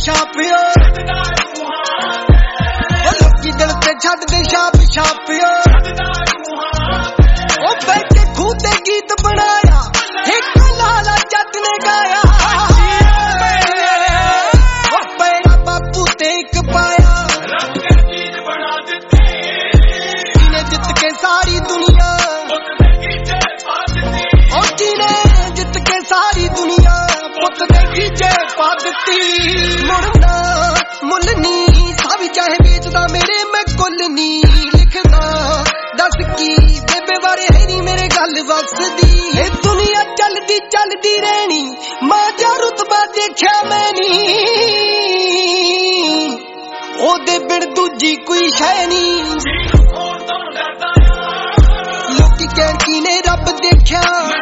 ਛਾਪਿਓ ਲੋਕੀ ਦਿਲ ਤੇ ਛੱਡਦੇ ਛਾਪ ਛਾਪਿਓ ਬੈਠੇ ਖੂਹ ਤੇ ਗੀਤ ਬਣਾਇਆ ਇੱਕ ਲਾਲਾ ਜੱਟ ਨੇ ਗਾਇਆ ਪੈਰਾ ਬਾਪੂ ਤੇ ਇੱਕ ਪਾਇਆ ਜਿਹਨੇ ਜਿੱਤ ਕੇ ਸਾਰੀ ਦੁਨੀਆ ਜਿਹਨੇ ਜਿੱਤ ਕੇ ਸਾਰੀ ਦੁਨੀਆ ਪੁੱਤ ਦੇ ਖੀਜੇ ਪਾ ਦਿੱਤੀ ਮੁੜਨਾ ਮੁੱਲ ਨੀ ਸਾਵੀ ਚਾਹੇ ਵੇਚਦਾ ਮੇਰੇ ਮੈਂ ਕੁੱਲ ਨੀ ਲਿਖਦਾ ਦੱਸ ਕੀ ਬੇਬੇ ਬਾਰੇ ਹੈ ਨੀ ਮੇਰੇ ਗੱਲ ਵਸਦੀ ਇਹ ਦੁਨੀਆ ਚੱਲਦੀ ਚੱਲਦੀ ਰਹਿਣੀ ਮਾਂ ਜਾ ਰੁਤਬਾ ਦੇਖਿਆ ਮੈਂ ਨੀ ਉਹਦੇ ਬਿਨ ਦੂਜੀ ਕੋਈ ਸ਼ੈ ਨੀ ਲੋਕੀ ਕਹਿਣ ਕੀ ਨੇ ਰੱਬ ਦੇਖਿਆ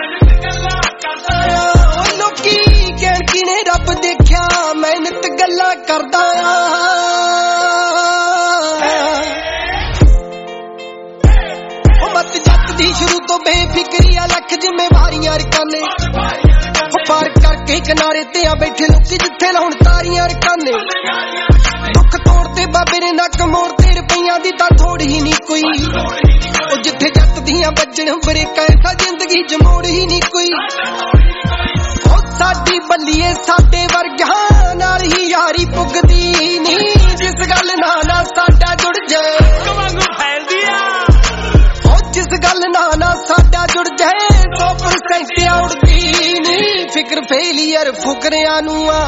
ਲੋਕੀ ਕਹਿਣ ਕੀ ਨੇ ਰੱਬ ਦੇਖਿਆ ਮਿਹਨਤ ਗੱਲਾਂ ਕਰਦਾ ਆ ਮਤ ਜੱਟ ਦੀ ਸ਼ੁਰੂ ਤੋਂ ਬੇਫਿਕਰੀ ਆ ਲੱਖ ਜ਼ਿੰਮੇਵਾਰੀਆਂ ਰਕਾਨੇ ਪਾਰ ਕਰਕੇ ਕਿਨਾਰੇ ਤੇ ਆ ਬੈਠੇ ਲੋਕੀ ਜਿੱਥੇ ਲਾਉਣ ਤਾਰੀਆਂ ਰਕਾਨੇ ਦੁੱਖ ਤੋੜ ਤੇ ਬਾਬੇ ਨੇ ਨੱਕ ਮੋੜ ਤੇ ਰੁਪਈਆਂ ਦੀ ਤਾਂ ਥੋੜ ਹੀ ਨਹੀਂ ਕੋਈ ਉਹ ਜਿੱਥੇ ਜੱਟ ਦੀਆਂ ਵੱਜਣ ਬਰੇਕਾਂ ਐਸਾ ਜ਼ਿੰਦਗੀ ਚ ਮੋੜ ਹੀ ਨਹੀਂ ਕੋਈ ਉਹ ਸਾਡੀ ਬੱਲੀਏ ਸਾਡੇ ਵਰਗਿਆਂ ਨਾਲ ਹੀ ਯਾਰੀ ਪੁੱਗਦੀ ਨਹੀਂ ਜਿਸ ਗੱਲ ਨਾਲ ਸਾਡਾ ਜੁੜ ਜਾਏ ਜਿਸ ਗੱਲ ਨਾਲ ਸਾਡਾ ਜੁੜ ਜਾਏ 100% ਉੜਦੀ ਨਹੀਂ ਫਿਕਰ ਫੇਲੀਅਰ ਫੁਕਰਿਆਂ ਨੂੰ ਆ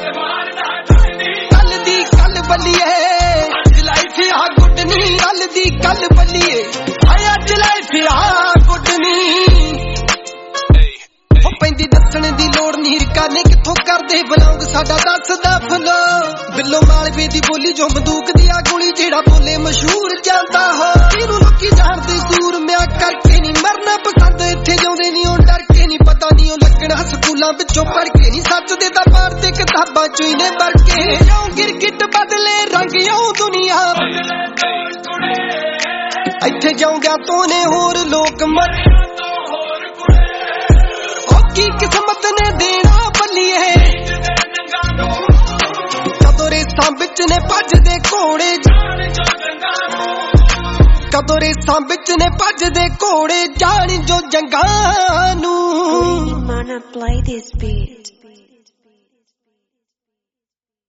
ਕੱਲ ਦੀ ਕੱਲ ਬੱਲੀਏ ਅੱਜ ਲਾਈਫ ਆ ਗੁੱਡ ਨੀ ਕੱਲ ਦੀ ਕੱਲ ਬੱਲੀਏ ਹਾਏ ਅੱਜ ਲਾਈਫ ਆ ਗੁੱਡ ਨੀ ਉਹ ਪੈਂਦੀ ਦੱਸਣ ਦੀ ਲੋੜ ਨੀ ਰਕਾਨੇ ਕਿੱਥੋਂ ਕਰਦੇ ਬਲੌਂਗ ਸਾਡਾ ਦੱਸਦਾ ਫਲੋ ਬਿੱਲੋ ਮਾਲਵੇ ਦੀ ਬੋਲੀ ਜੋ ਬੰਦੂਕ ਦੀ ਆ ਗੋਲੀ ਜਿਹੜਾ ਬੋਲੇ ਮਸ਼ਹੂਰ ਜਾਂਦਾ ਹੋ ਇਹਨੂੰ ਲੋਕੀ ਜਾਣਦੇ ਦੂਰ ਮਿਆ ਕਰਕੇ ਨਹੀਂ ਮਰਨਾ ਪਸੰਦ ਇੱਥੇ ਜਿਉਂਦੇ ਨਹੀਂ ਉਹ ਡਰ ਕੇ ਨਹੀਂ ਪਤਾ ਨਹੀਂ ਉਹ ਲੱਗਣਾ ਸਕੂਲਾਂ ਵਿੱਚੋਂ ਪੜ ਕੇ ਨਹੀਂ ਸੱਚ ਦੇ ਤਾਂ ਪਾਰ ਤੇ ਕਿਤਾਬਾਂ ਚੋਂ ਹੀ ਨੇ ਵੜ ਕੇ ਜਿਉਂ ਗਿਰਗਿੱਟ ਬਦਲੇ ਰੰਗ ਇਉਂ ਦੁਨੀਆ ਇੱਥੇ ਜਿਉਂ ਗਿਆ ਤੋਂ ਨੇ ਹੋਰ ਲੋਕ ਮਰ ਉਹ ਕੀ ਕਿਸਮਤ ਨੇ ਦੇਣਾ ਬੱਲੀਏ ਕਦੋਂ ਰੇਸਾਂ ਵਿੱਚ ਨੇ ਭੱਜਦੇ ਘੋੜੇ ਕਦੋਂ ਰੇਸਾਂ ਵਿੱਚ ਨੇ ਭੱਜਦੇ ਘੋੜੇ ਜਾਣ ਜੋ ਜੰਗਾਂ ਨੂੰ